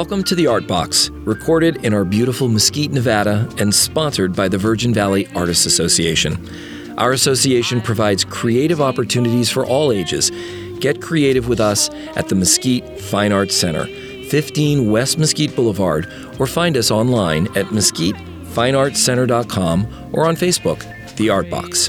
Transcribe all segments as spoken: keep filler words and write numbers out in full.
Welcome to the Art Box, recorded in our beautiful Mesquite, Nevada, and sponsored by the Virgin Valley Artists Association. Our association provides creative opportunities for all ages. Get creative with us at the Mesquite Fine Arts Center, fifteen West Mesquite Boulevard, or find us online at mesquite fine arts center dot com or on Facebook, The Art Box.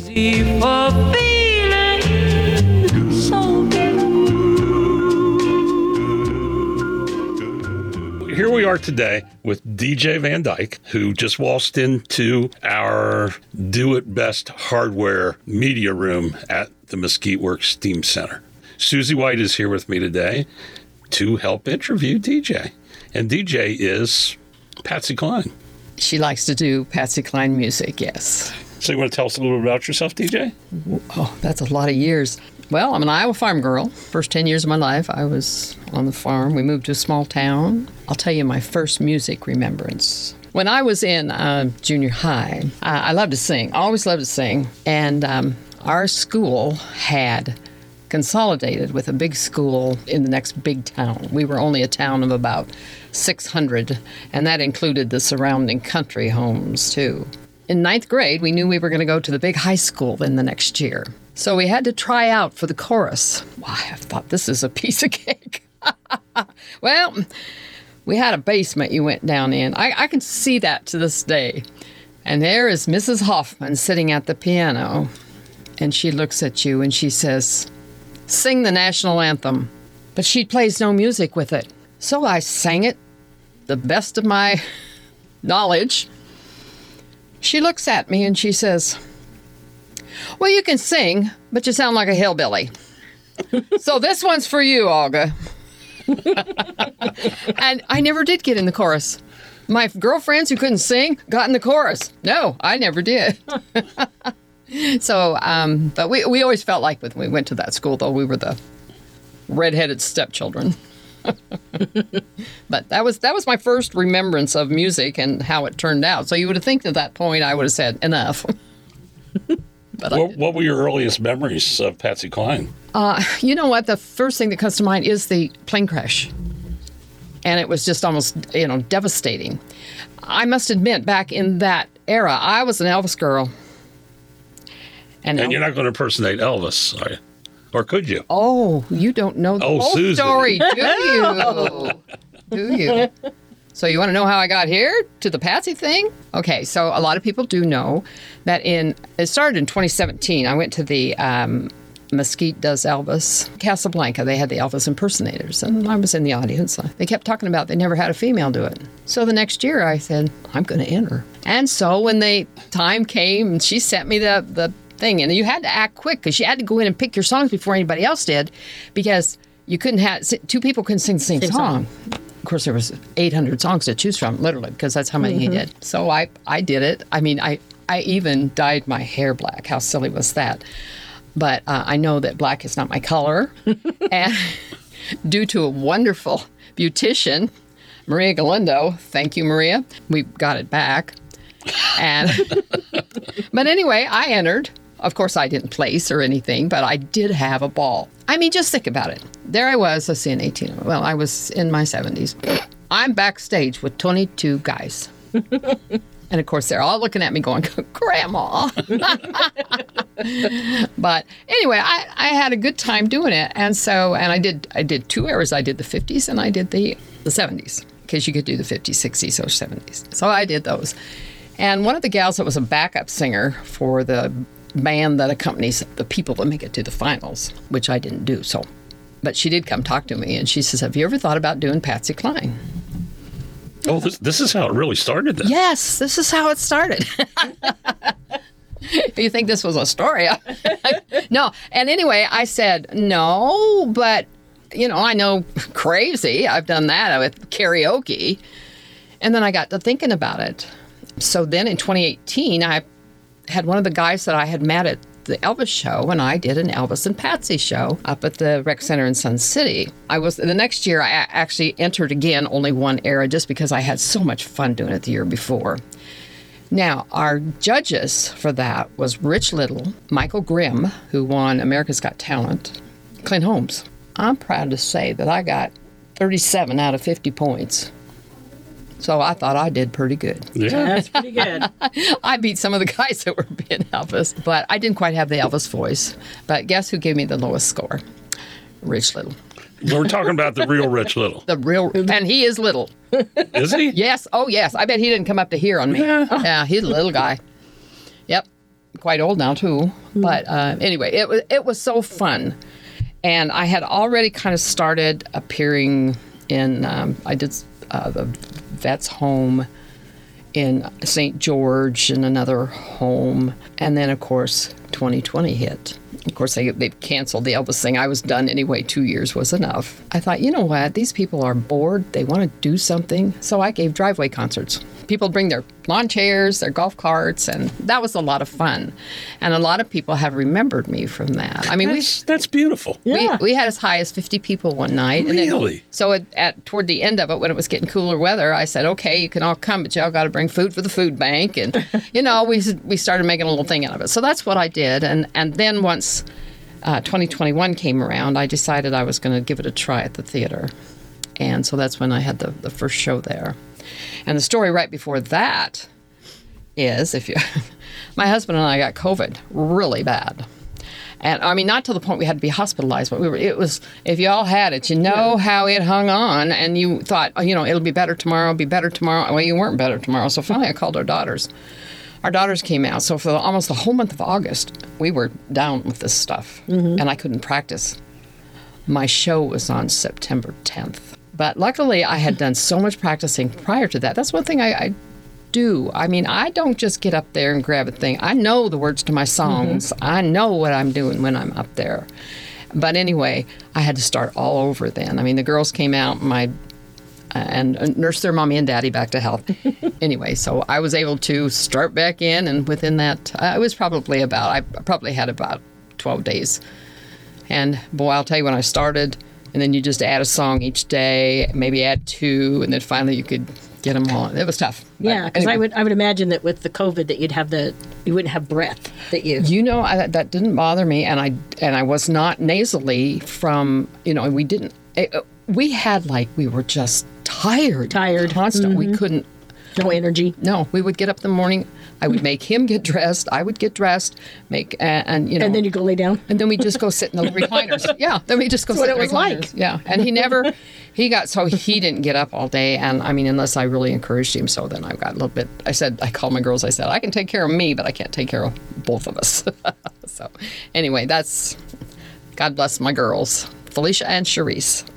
Here we are today with D J Van Dyke, who just waltzed into our Do It Best hardware media room at the Mesquite Works Steam Center. Susie White is here with me today to help interview D J. And D J is Patsy Cline. She likes to do Patsy Cline music, yes. So you want to tell us a little bit about yourself, D J? Oh, that's a lot of years. Well, I'm an Iowa farm girl. First ten years of my life, I was on the farm. We moved to a small town. I'll tell you my first music remembrance. When I was in uh, junior high, I, I loved to sing. I always loved to sing. And um, our school had consolidated with a big school in the next big town. We were only a town of about six hundred, and that included the surrounding country homes, too. In ninth grade, we knew we were going to go to the big high school in the next year. So we had to try out for the chorus. Why, I thought this is a piece of cake. Well, we had a basement you went down in. I, I can see that to this day. And there is Missus Hoffman sitting at the piano. And she looks at you and she says, "Sing the national anthem." But she plays no music with it. So I sang it, the best of my knowledge. She looks at me and she says, "Well, you can sing, but you sound like a hillbilly. So this one's for you, Olga." And I never did get in the chorus. My girlfriends who couldn't sing got in the chorus. No, I never did. So, um, but we, we always felt like when we went to that school, though, we were the redheaded stepchildren. But that was that was my first remembrance of music and how it turned out. So you would have think at that point I would have said, enough. But what, what were your earliest memories of Patsy Cline? Uh, you know what? The first thing that comes to mind is the plane crash. And it was just almost, you know, devastating. I must admit, back in that era, I was an Elvis girl. And, and you're not going to impersonate Elvis, are you? Or could you? Oh, you don't know the oh, whole Susie. story, do you? Do you? So you want to know how I got here to the Patsy thing? Okay, so a lot of people do know that in, it started in twenty seventeen. I went to the um, Mesquite Does Elvis, Casablanca. They had the Elvis impersonators, and I was in the audience. They kept talking about they never had a female do it. So the next year I said, I'm going to enter. And so when the time came, and she sent me the, the thing, and you had to act quick because you had to go in and pick your songs before anybody else did, because you couldn't have, two people couldn't sing the same, same song. song. Of course, there was eight hundred songs to choose from, literally, because that's how many mm-hmm. he did. So I, I did it. I mean, I, I even dyed my hair black. How silly was that? But uh, I know that black is not my color. And due to a wonderful beautician, Maria Galindo, thank you, Maria, we got it back. And but anyway, I entered. Of course, I didn't place or anything, but I did have a ball. I mean, just think about it. There I was, let's see, in eighteen. Well, I was in my seventies. I'm backstage with twenty-two guys. And, of course, they're all looking at me going, Grandma. But anyway, I, I had a good time doing it. And so, and I did I did two eras. I did the fifties and I did the, the seventies, because you could do the fifties, sixties, or seventies. So I did those. And one of the gals that was a backup singer for the band that accompanies the people that make it to the finals, which I didn't do, so. But she did come talk to me, and she says, have you ever thought about doing Patsy Cline? Oh, this, this is how it really started then? Yes, this is how it started. You think this was a story? No. And anyway, I said, no, but, you know, I know Crazy. I've done that with karaoke. And then I got to thinking about it. So then in twenty eighteen, I had one of the guys that I had met at the Elvis show, and I did an Elvis and Patsy show up at the Rec Center in Sun City. I was the next year I actually entered again, only one era, just because I had so much fun doing it the year before. Now, our judges for that was Rich Little, Michael Grimm, who won America's Got Talent, Clint Holmes. I'm proud to say that I got thirty-seven out of fifty points. So I thought I did pretty good. Yeah. That's pretty good. I beat some of the guys that were being Elvis, but I didn't quite have the Elvis voice. But guess who gave me the lowest score? Rich Little. We're talking about the real Rich Little. The real, and he is little. Is he? Yes. Oh, yes. I bet he didn't come up to here on me. Yeah. Yeah, he's a little guy. Yep. Quite old now, too. But uh, anyway, it was, it was so fun. And I had already kind of started appearing in, um, I did uh, the Vet's Home in Saint George and another home. And then, of course, twenty twenty hit. Of course, they, they canceled the Elvis thing. I was done anyway. Two years was enough. I thought, you know what? These people are bored. They want to do something. So I gave driveway concerts. People bring their lawn chairs, their golf carts, and that was a lot of fun. And a lot of people have remembered me from that. I mean, That's, that's beautiful. we, Yeah. we we had as high as fifty people one night. And Really? then, so at, at toward the end of it, when it was getting cooler weather, I said, okay, you can all come, but y'all got to bring food for the food bank. And, you know, we we started making a little thing out of it. So that's what I did. And, and then once uh, twenty twenty-one came around, I decided I was going to give it a try at the theater. And so that's when I had the, the first show there. And the story right before that is, if you, my husband and I got COVID really bad. And I mean, not to the point we had to be hospitalized, but we were, it was, if you all had it, you know how it hung on, and you thought, oh, you know, it'll be better tomorrow, it'll be better tomorrow. Well, you weren't better tomorrow. So finally I called our daughters. Our daughters came out. So for the, almost the whole month of August, we were down with this stuff, and I couldn't practice. My show was on September tenth. But luckily, I had done so much practicing prior to that. That's one thing I, I do. I mean, I don't just get up there and grab a thing. I know the words to my songs. Mm-hmm. I know what I'm doing when I'm up there. But anyway, I had to start all over then. I mean, the girls came out my uh, and nursed their mommy and daddy back to health. Anyway, so I was able to start back in, and within that, uh, it was probably about, I probably had about twelve days. And boy, I'll tell you, when I started, and then you just add a song each day, maybe add two, and then finally you could get them all. It was tough. Yeah, because Anyway. I would I would imagine that with the COVID that you'd have the you wouldn't have breath that you. You know, I, that didn't bother me, and I and I was not nasally from, you know, we didn't, it, we had like, we were just tired. Tired. Constant. We couldn't, No energy. no, we would get up in the morning, I would make him get dressed, I would get dressed, make, and, and you know. And then you go lay down. And then we just go sit in the recliners. Yeah, then we just go That's sit what in it was recliners. like. Yeah, and he never, he got, so he didn't get up all day. And I mean, unless I really encouraged him. So then I got a little bit, I said, I called my girls, I said, I can take care of me, but I can't take care of both of us. So anyway, that's, God bless my girls, Felicia and Charisse.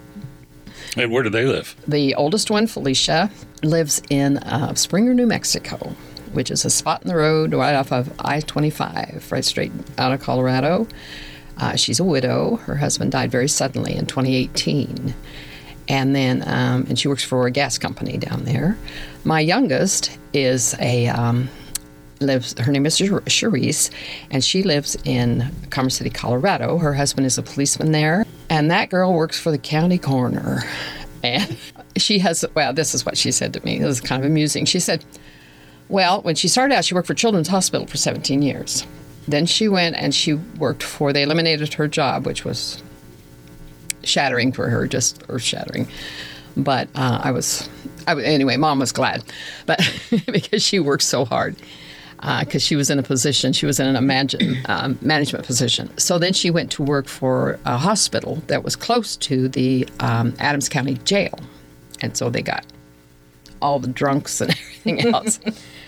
And where do they live? The oldest one, Felicia, lives in uh, Springer, New Mexico, which is a spot in the road right off of I twenty-five, right straight out of Colorado. Uh, she's a widow. Her husband died very suddenly in twenty eighteen. And then, um, and she works for a gas company down there. My youngest is a, um, lives, her name is Charisse, and she lives in Commerce City, Colorado. Her husband is a policeman there. And that girl works for the county coroner. And she has, well, this is what she said to me. It was kind of amusing. She said, well, when she started out, she worked for Children's Hospital for seventeen years. Then she went and she worked for, they eliminated her job, which was shattering for her, just earth-shattering. But uh, I was, I was, anyway, Mom was glad, but because she worked so hard. Because uh, she was in a position, she was in an imagine, um, management position. So then she went to work for a hospital that was close to the um, Adams County Jail. And so they got all the drunks and everything else.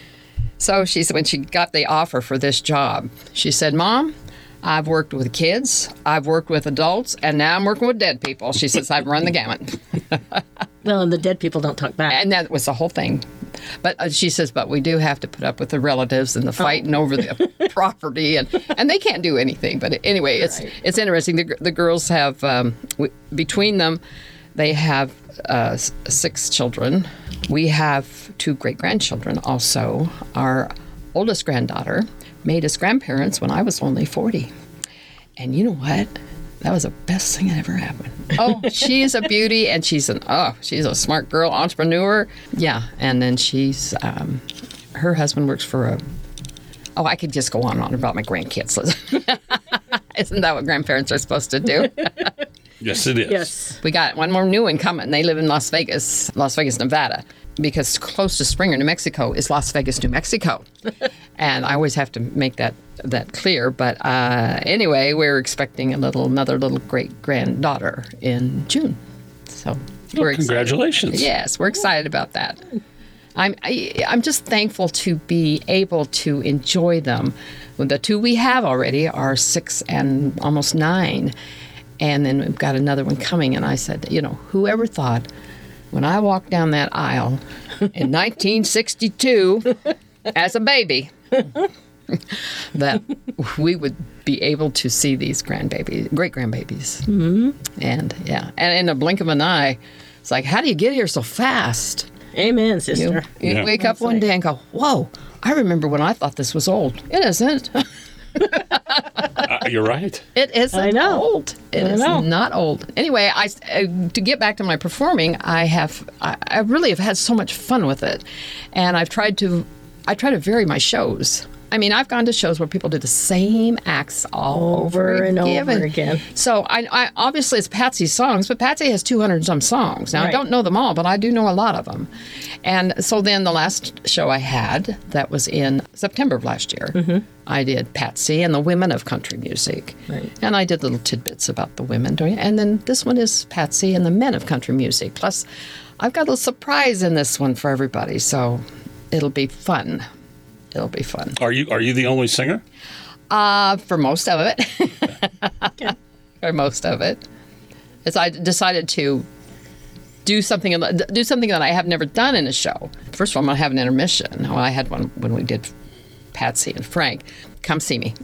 So she said, when she got the offer for this job, she said, Mom, I've worked with kids, I've worked with adults, and now I'm working with dead people. She says, I've run the gamut. Well, and the dead people don't talk back. And that was the whole thing. But uh, she says, but we do have to put up with the relatives and the fighting oh. over the property, and, and they can't do anything. But anyway, it's right. it's interesting. The, the girls have, um, we, between them, they have uh, six children. We have two great-grandchildren also. Our oldest granddaughter made us grandparents when I was only forty. And you know what? That was the best thing that ever happened. Oh, she's a beauty, and she's an oh, she's a smart girl, entrepreneur. Yeah, and then she's um, her husband works for a. Oh, I could just go on and on about my grandkids. Isn't that what grandparents are supposed to do? Yes, it is. Yes. We got one more new one coming. They live in Las Vegas, Las Vegas, Nevada. because close to Springer, New Mexico, is Las Vegas, New Mexico. And I always have to make that that clear. But uh, anyway, we're expecting a little another little great granddaughter in June. So Well, we're excited. congratulations. Yes, we're excited about that. I'm I, I'm just thankful to be able to enjoy them. The two we have already are six and almost nine, and then we've got another one coming. And I said, you know, whoever thought when I walked down that aisle in nineteen sixty-two as a baby that we would be able to see these grandbabies, great grandbabies, mm-hmm. and yeah, and in a blink of an eye, it's like, how do you get here so fast? Amen, You, sister. you Yeah. wake up one day and go, whoa, I remember when I thought this was old. It isn't. Uh, you're right. It isn't I know. old. It I is know. not old. Anyway, I, uh, to get back to my performing, I have, I, I really have had so much fun with it. And I've tried to, I try to vary my shows. I mean, I've gone to shows where people do the same acts all over, Over and again. over again. So I, I obviously it's Patsy's songs, but Patsy has two hundred and some songs. Now I Right. don't know them all, but I do know a lot of them. And so then the last show I had, that was in September of last year, Mm-hmm. I did Patsy and the Women of Country Music. Right. And I did little tidbits about the women doing it. And then this one is Patsy and the Men of Country Music. Plus, I've got a little surprise in this one for everybody, so it'll be fun. It'll be fun. Are you are you the only singer? Uh, for most of it. For most of it. As I decided to do something do something that I have never done in a show. First of all, I'm going to have an intermission. Well, I had one when we did Patsy and Frank. Come see me.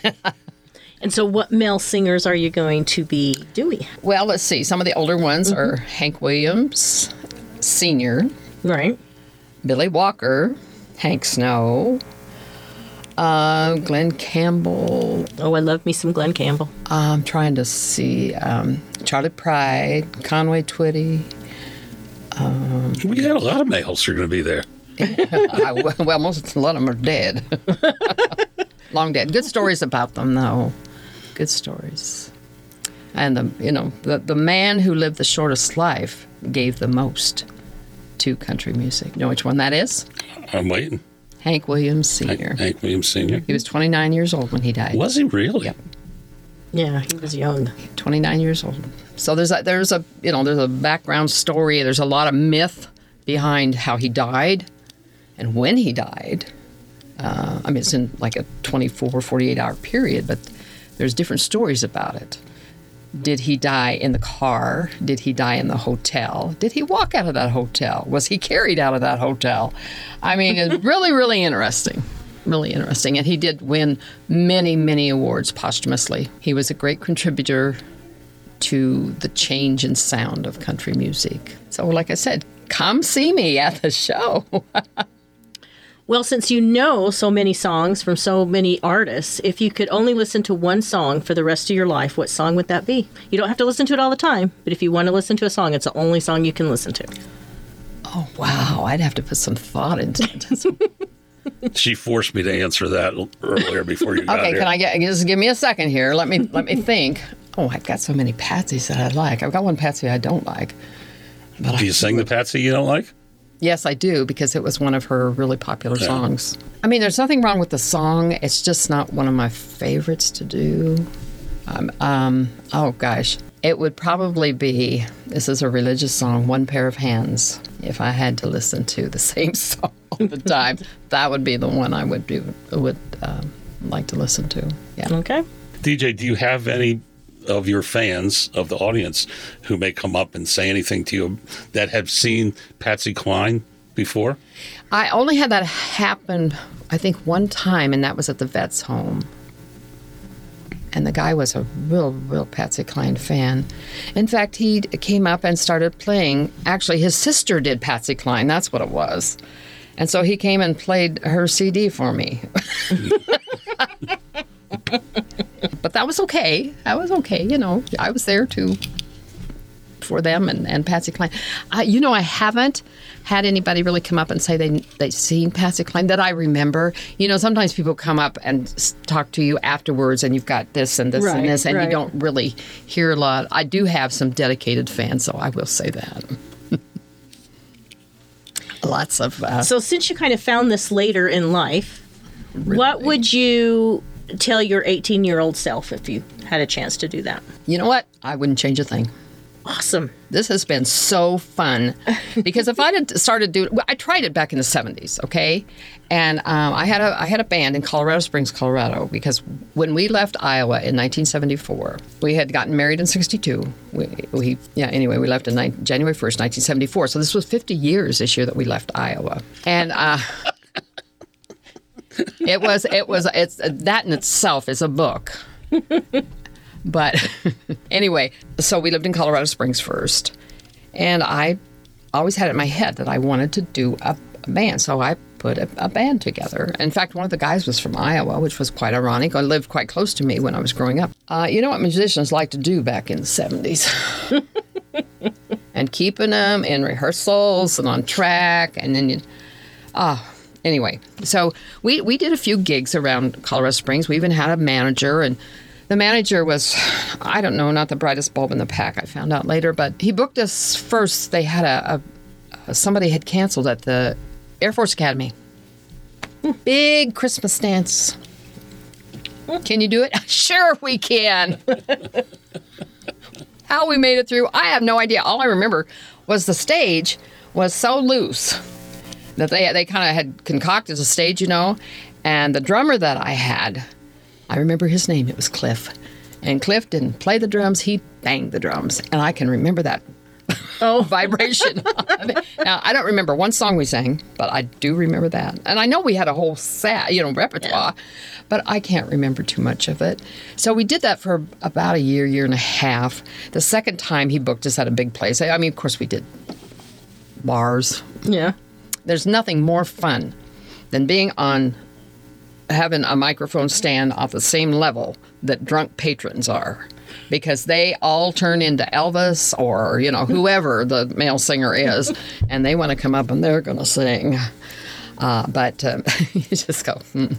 And so what male singers are you going to be doing? Well, let's see. Some of the older ones are Hank Williams, Senior, Right. Billy Walker, Hank Snow, uh, Glenn Campbell. Oh, I love me some Glenn Campbell. I'm trying to see um, Charlie Pride, Conway Twitty. We had a lot of males who are going to be there. I, well, most a lot of them are dead, long dead. Good stories about them, though. Good stories. And the you know the the man who lived the shortest life gave the most to country music. You know which one that is? I'm waiting. Hank Williams Hank, Senior Hank Williams Senior He was twenty-nine years old when he died. Was he really? Yep. Yeah, he was young. twenty-nine years old. So there's a, there's a you know there's a background story. There's a lot of myth behind how he died and when he died. Uh, I mean, it's in like a twenty-four, forty-eight hour period, but there's different stories about it. Did he die in the car? Did he die in the hotel? Did he walk out of that hotel? Was he carried out of that hotel? I mean, it's really, really interesting. Really interesting. And he did win many, many awards posthumously. He was a great contributor to the change in sound of country music. So, like I said, come see me at the show. Well, since you know so many songs from so many artists, if you could only listen to one song for the rest of your life, what song would that be? You don't have to listen to it all the time, but if you want to listen to a song, it's the only song you can listen to. Oh, wow. I'd have to put some thought into it. She forced me to answer that earlier before you got Okay, here. can I get just give me a second here? Let me let me think. Oh, I've got so many Patsies that I like. I've got one Patsy I don't like. But Do I, you sing the Patsy you don't like? yes, I do because it was one of her really popular Yeah. songs. I mean, there's nothing wrong with the song. It's just not one of my favorites to do. Um, um, oh gosh, it would probably be. This is a religious song, "One Pair of Hands." If I had to listen to the same song all the time, that would be the one I would do. Would um, like to listen to. Yeah. Okay. D J, do you have any of your fans of the audience who may come up and say anything to you that have seen Patsy Cline before? I only had that happen, I think, one time, and that was at the vet's home. And the guy was a real, real Patsy Cline fan. In fact, he came up and started playing. Actually, his sister did Patsy Cline. That's what it was. And so he came and played her C D for me. But that was okay. That was okay. You know, I was there too for them and, and Patsy Cline. I, you know, I haven't had anybody really come up and say they they've seen Patsy Cline that I remember. You know, sometimes people come up and s- talk to you afterwards, and you've got this and this Right, and this, and right. you don't really hear a lot. I do have some dedicated fans, so I will say that. lots of. Uh, So since you kind of found this later in life, what would you tell your eighteen-year-old self if you had a chance to do that? you know what? I wouldn't change a thing. Awesome. This has been so fun because if I'd had started doing, well, I tried it back in the seventies, okay, and um, I had a I had a band in Colorado Springs, Colorado, because when we left Iowa in nineteen seventy-four, we had gotten married in sixty-two. We, we yeah, anyway, we left on ni- January first, nineteen seventy-four. So this was fifty years this year that we left Iowa, and. Uh, It was, it was, it's that in itself is a book. But anyway, so we lived in Colorado Springs first. And I always had it in my head that I wanted to do a, a band. So I put a, a band together. In fact, one of the guys was from Iowa, which was quite ironic. I lived quite close to me when I was growing up. Uh, you know what musicians like to do back in the seventies? And keeping them in rehearsals and on track. And then you, ah. Anyway, so we, we did a few gigs around Colorado Springs. We even had a manager, and the manager was, I don't know, not the brightest bulb in the pack, I found out later, but he booked us first. They had a, a somebody had canceled at the Air Force Academy. Big Christmas dance. Can you do it? Sure we can. How we made it through, I have no idea. All I remember was the stage was so loose that they they kind of had concocted a stage, you know, and the drummer that I had, I remember his name, it was Cliff. And Cliff didn't play the drums, he banged the drums. And I can remember that oh. vibration. Now, I don't remember one song we sang, but I do remember that. And I know we had a whole set, you know, repertoire, yeah. but I can't remember too much of it. So we did that for about a year, year and a half. The second time he booked us at a big place. I mean, of course we did bars. Yeah. There's nothing more fun than being on, having a microphone stand off the same level that drunk patrons are, because they all turn into Elvis or, you know, whoever the male singer is, and they want to come up and they're going to sing. Uh, but um, you just go, hmm.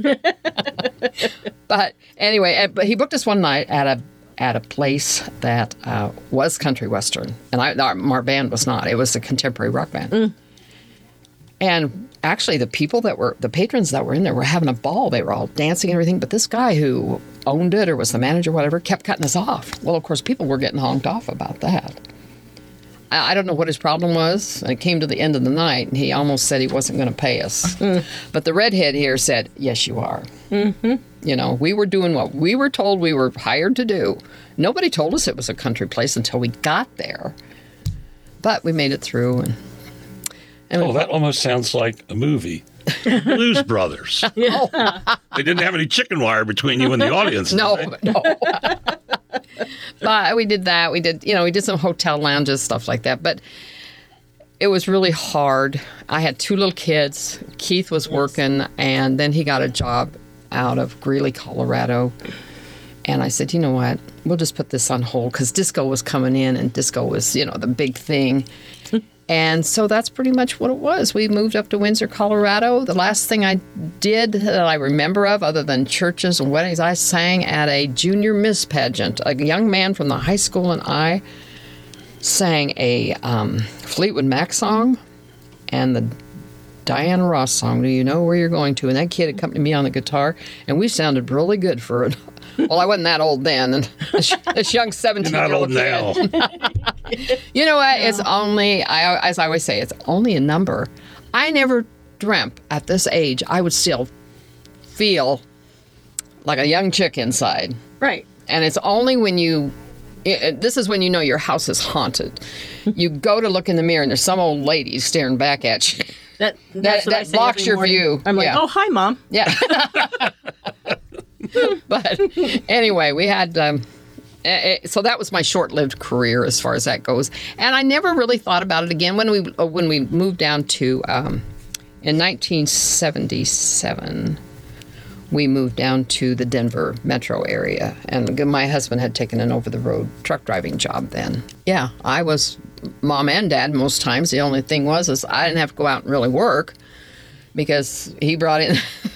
But anyway, but he booked us one night at a at a place that uh, was country western, and I, our, our band was not. It was a contemporary rock band. Mm. And actually, the people that were, the patrons that were in there were having a ball. They were all dancing and everything. But this guy who owned it or was the manager, whatever, kept cutting us off. Well, of course, people were getting honked off about that. I, I don't know what his problem was. It came to the end of the night, and he almost said he wasn't going to pay us. Mm. But the redhead here said, yes, you are. Mm-hmm. You know, we were doing what we were told we were hired to do. Nobody told us it was a country place until we got there. But we made it through, and... And oh, that almost sounds like a movie. Blues Brothers. Yeah. They didn't have any chicken wire between you and the audience. No, no. But we did that. We did, you know, we did some hotel lounges, stuff like that. But it was really hard. I had two little kids. Keith was working, and then he got a job out of Greeley, Colorado. And I said, you know what? We'll just put this on hold, because disco was coming in, and disco was, you know, the big thing. And so that's pretty much what it was. We moved up to Windsor, Colorado. The last thing I did that I remember of, other than churches and weddings, I sang at a junior miss pageant. A young man from the high school and I sang a um, Fleetwood Mac song and the Diana Ross song, Do You Know Where You're Going To? And that kid accompanied me on the guitar, and we sounded really good for it. Well, I wasn't that old then, and this, this young seventeen-year-old kid. Now. You know what? No. It's only, I, as I always say, it's only a number. I never dreamt at this age I would still feel like a young chick inside. Right. And it's only when you, it, this is when you know your house is haunted. You go to look in the mirror and there's some old lady staring back at you. That, that, that blocks your morning. View. I'm like, yeah. Oh, hi, Mom. Yeah. But anyway, we had, um, it, so that was my short-lived career as far as that goes. And I never really thought about it again. When we when we moved down to, um, in nineteen seventy-seven, we moved down to the Denver metro area. And my husband had taken an over-the-road truck driving job then. Yeah, I was mom and dad most times. The only thing was is I didn't have to go out and really work, because he brought in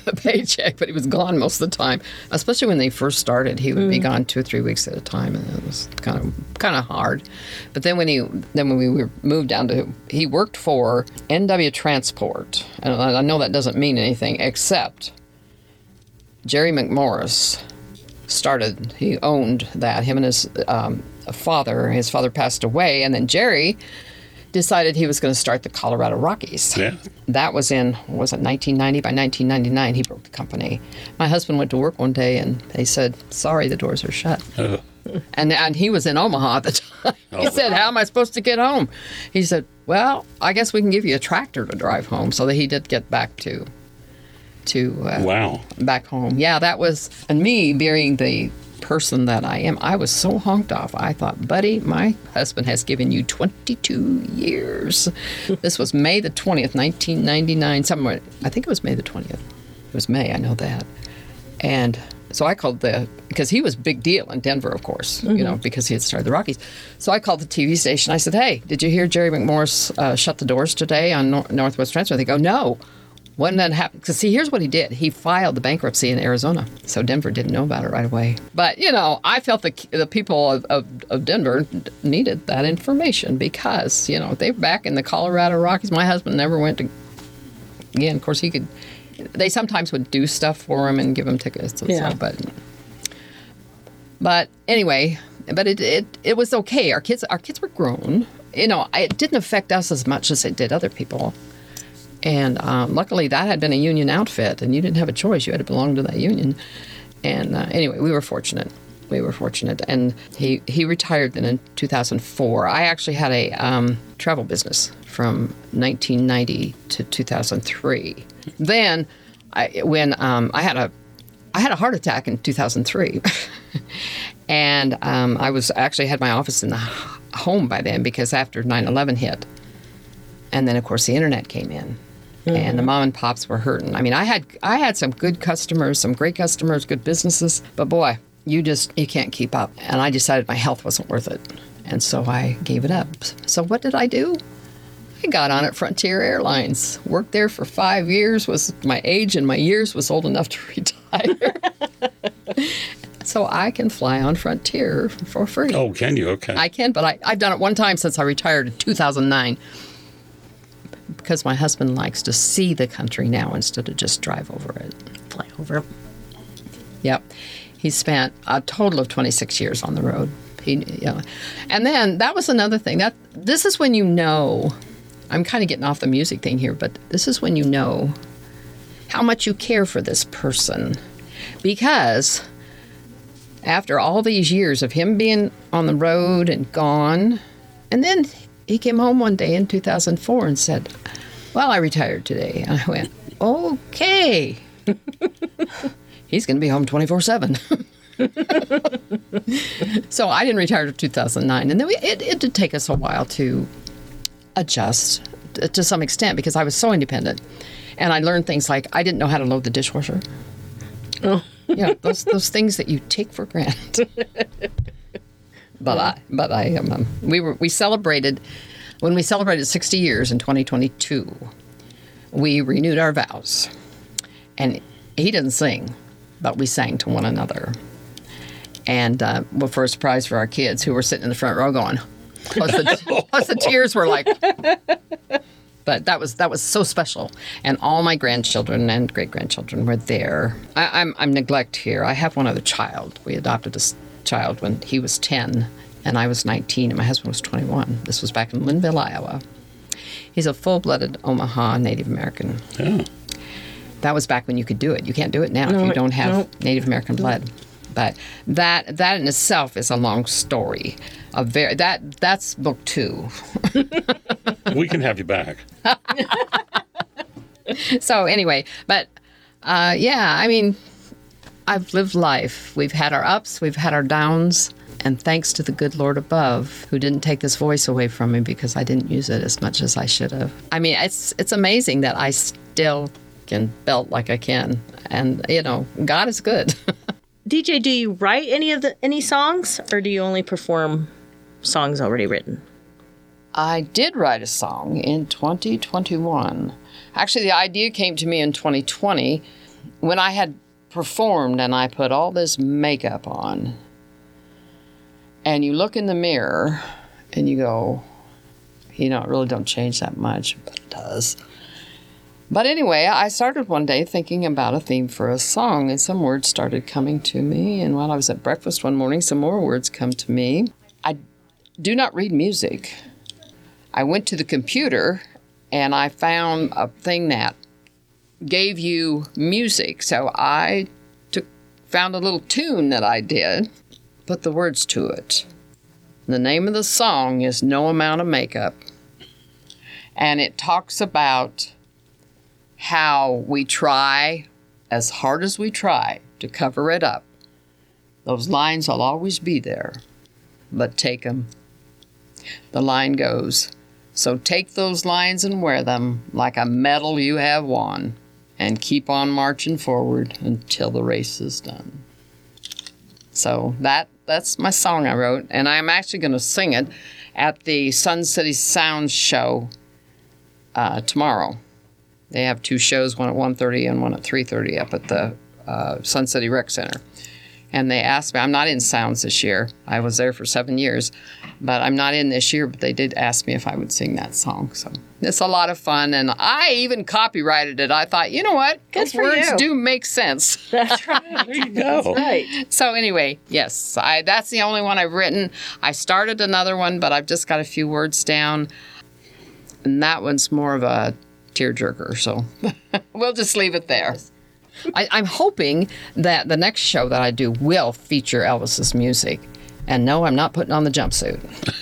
the paycheck, but he was gone most of the time. Especially when they first started, he would mm. be gone two or three weeks at a time, and it was kind of kind of hard. But then when he then when we were moved down to, he worked for N W Transport, and I know that doesn't mean anything except Jerry McMorris started. He owned that. Him and his um, father. His father passed away, and then Jerry decided he was going to start the Colorado Rockies. Yeah. That was in, what was it, nineteen ninety? By nineteen ninety-nine, he broke the company. My husband went to work one day, and they said, sorry, the doors are shut. Uh. And, and he was in Omaha at the time. Oh. He said, how am I supposed to get home? He said, well, I guess we can give you a tractor to drive home. So that he did get back to, to uh, wow. back home. Yeah, that was, and me being the person that I am, I was so honked off. I thought, buddy, my husband has given you twenty-two years. This was May the twentieth, nineteen ninety-nine, somewhere. I think it was May the twentieth. It was May, I know that. And so I called the, because he was a big deal in Denver, of course, mm-hmm. you know, because he had started the Rockies. So I called the T V station. I said, hey, did you hear Jerry McMorris uh, shut the doors today on Nor- Northwest Transfer? They go, no. When that happened, because see, here's what he did. He filed the bankruptcy in Arizona, so Denver didn't know about it right away. But, you know, I felt the the people of, of, of Denver needed that information because, you know, they're back in the Colorado Rockies. My husband never went to, again, of course, he could, they sometimes would do stuff for him and give him tickets. And yeah. stuff, but, but anyway, but it, it, it was okay. Our kids, our kids were grown. You know, it didn't affect us as much as it did other people. And um, luckily, that had been a union outfit, and you didn't have a choice. You had to belong to that union. And uh, anyway, we were fortunate. We were fortunate. And he, he retired then in two thousand four. I actually had a um, travel business from nineteen ninety to two thousand three. Then, I, when um, I had a I had a heart attack in two thousand three, and um, I was actually had my office in the home by then because after nine eleven hit, and then of course the internet came in. Mm-hmm. And the mom and pops were hurting. I mean, I had I had some good customers, some great customers, good businesses, but boy, you just, you can't keep up. And I decided my health wasn't worth it. And so I gave it up. So what did I do? I got on at Frontier Airlines, worked there for five years, was my age and my years was old enough to retire. So I can fly on Frontier for free. Oh, can you? Okay. I can, but I, I've done it one time since I retired in two thousand nine. Because my husband likes to see the country now instead of just drive over it. Fly over. Yep. He spent a total of twenty-six years on the road. He, you know. And then that was another thing. That this is when you know, I'm kind of getting off the music thing here, but this is when you know how much you care for this person. Because after all these years of him being on the road and gone, and then he came home one day in two thousand four and said, well, I retired today. And I went, okay. He's going to be home twenty-four seven. So I didn't retire until two thousand nine. And then we, it, it did take us a while to adjust to some extent because I was so independent. And I learned things like I didn't know how to load the dishwasher. Oh. You know, those, those things that you take for granted. But I, but I, um, we were, we celebrated, when we celebrated sixty years in twenty twenty-two, we renewed our vows. And he didn't sing, but we sang to one another. And, uh, well, for a surprise for our kids who were sitting in the front row going, plus the, plus the tears were like, but that was, that was so special. And all my grandchildren and great-grandchildren were there. I, I'm, I'm neglect here. I have one other child. We adopted a child when he was ten and I was nineteen and my husband was twenty-one. This was back in Linville, Iowa. He's a full-blooded Omaha Native American. Oh. That was back when you could do it. You can't do it now no, if you don't have no. Native American blood. But that that in itself is a long story. A very that that's book two. We can have you back. So anyway, but uh, yeah, I mean, I've lived life. We've had our ups, we've had our downs, and thanks to the good Lord above, who didn't take this voice away from me because I didn't use it as much as I should have. I mean, it's it's amazing that I still can belt like I can, and you know, God is good. D J, do you write any of the any songs, or do you only perform songs already written? I did write a song in twenty twenty-one. Actually, the idea came to me in twenty twenty. when I had performed and I put all this makeup on, and you look in the mirror and you go, you know, it really don't change that much, but it does. But anyway, I started one day thinking about a theme for a song, and some words started coming to me. And while I was at breakfast one morning, some more words come to me. I do not read music. I went to the computer and I found a thing that gave you music. So I took, found a little tune that I did, put the words to it. The name of the song is No Amount of Makeup. And it talks about how we try, as hard as we try, to cover it up. Those lines will always be there, but take them. The line goes, so take those lines and wear them like a medal you have won, and keep on marching forward until the race is done. So that that's my song I wrote, and I'm actually going to sing it at the Sun City Sound Show uh, tomorrow. They have two shows, one at one thirty and one at three thirty up at the uh, Sun City Rec Center. And they asked me, I'm not in sounds this year. I was there for seven years, but I'm not in this year. But they did ask me if I would sing that song. So it's a lot of fun. And I even copyrighted it. I thought, you know what? Good Those for words you. do make sense. That's right. There you go. Right. So anyway, yes, I, that's the only one I've written. I started another one, but I've just got a few words down. And that one's more of a tearjerker. So we'll just leave it there. I, I'm hoping that the next show that I do will feature Elvis's music. And no, I'm not putting on the jumpsuit.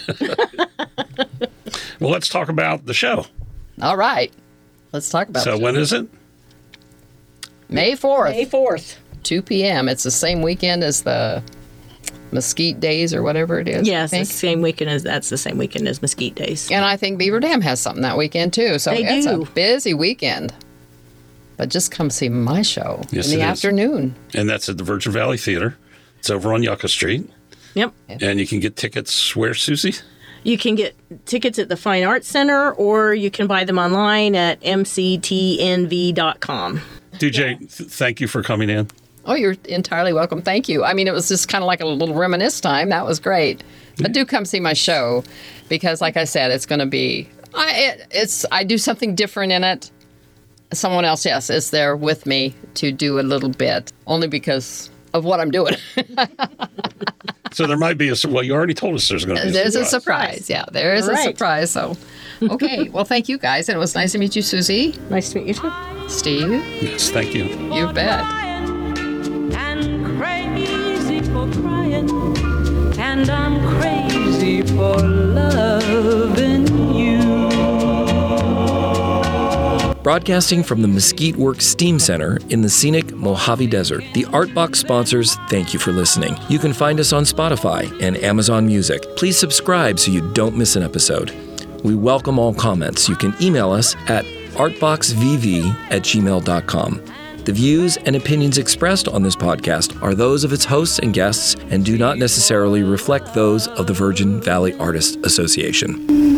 Well, let's talk about the show. All right. Let's talk about So it. when is it? May fourth, May fourth. two p.m. It's the same weekend as the Mesquite Days or whatever it is. I Yes, the think. same weekend as that's the same weekend as Mesquite Days. And I think Beaver Dam has something that weekend too. So They it's do. a busy weekend. But just come see my show Yes, in the it is. afternoon. And that's at the Virgin Valley Theater. It's over on Yucca Street. Yep. And you can get tickets where, Susie? You can get tickets at the Fine Arts Center, or you can buy them online at m c t n v dot com. D J, th- thank you for coming in. Oh, you're entirely welcome. Thank you. I mean, it was just kind of like a little reminisce time. That was great. But do come see my show because, like I said, it's going to be. I it, it's I do something different in it. Someone else, yes, is there with me to do a little bit, only because of what I'm doing. So there might be a, well, you already told us there's going to be a There's surprise. a surprise. Yeah, there is All a right. surprise. So, okay. Well, thank you guys. And it was nice to meet you, Susie, Nice to meet you too. Steve. Yes, thank you. You bet. And crazy for crying, and I'm crazy for loving you. Broadcasting from the Mesquite Works Steam Center in the scenic Mojave Desert, the Artbox sponsors thank you for listening. You can find us on Spotify and Amazon Music. Please subscribe so you don't miss an episode. We welcome all comments. You can email us at artboxvv at gmail dot com. The views and opinions expressed on this podcast are those of its hosts and guests and do not necessarily reflect those of the Virgin Valley Artists Association.